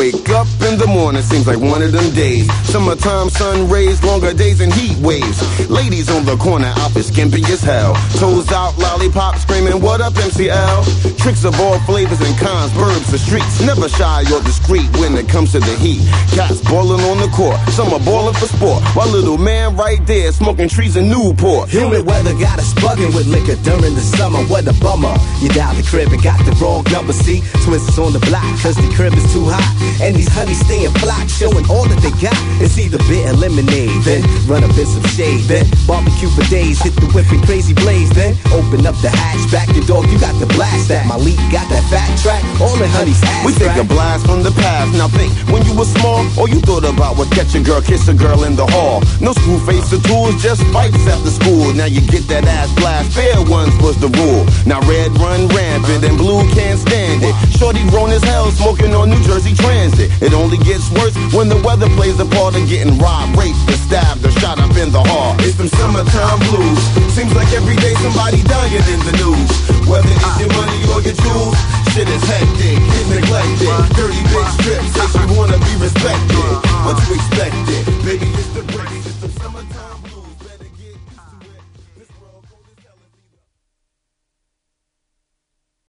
wake up in the morning, seems like one of them days. Summertime sun rays, longer days and heat waves. Ladies on the corner, outfit skimpy as hell. Toes out, lollipop screaming, what up MCL? Tricks of all flavors and kinds, burbs the streets. Never shy or discreet when it comes to the heat. Cats boiling on the court, some are boiling for sport. While little man right there smoking trees in Newport. Humid weather got us bugging with liquor during the summer. What a bummer. You dialed the crib and got the wrong number. See, twins on the block, cause the crib is too hot. And these honeys stay in flock, showing all that they got. It's either beer and lemonade, then run up in some shade, then barbecue for days, hit the whip and crazy blaze, then open up the hatchback. Your dog, you got the blast that. My lead got that fat track, all the honeys ass. We take a blast from the past. Now think, when you were small, all you thought about was catch a girl, kiss a girl in the hall. No school face or tools, just fights after school. Now you get that ass blast, fair ones was the rule. Now red run rampant and blue can't stand it. Shorty grown as hell, smoking on New Jersey Transit. It only gets worse when the weather plays a part of getting robbed, raped, or stabbed, or shot up in the heart. It's them summertime blues. Seems like every day somebody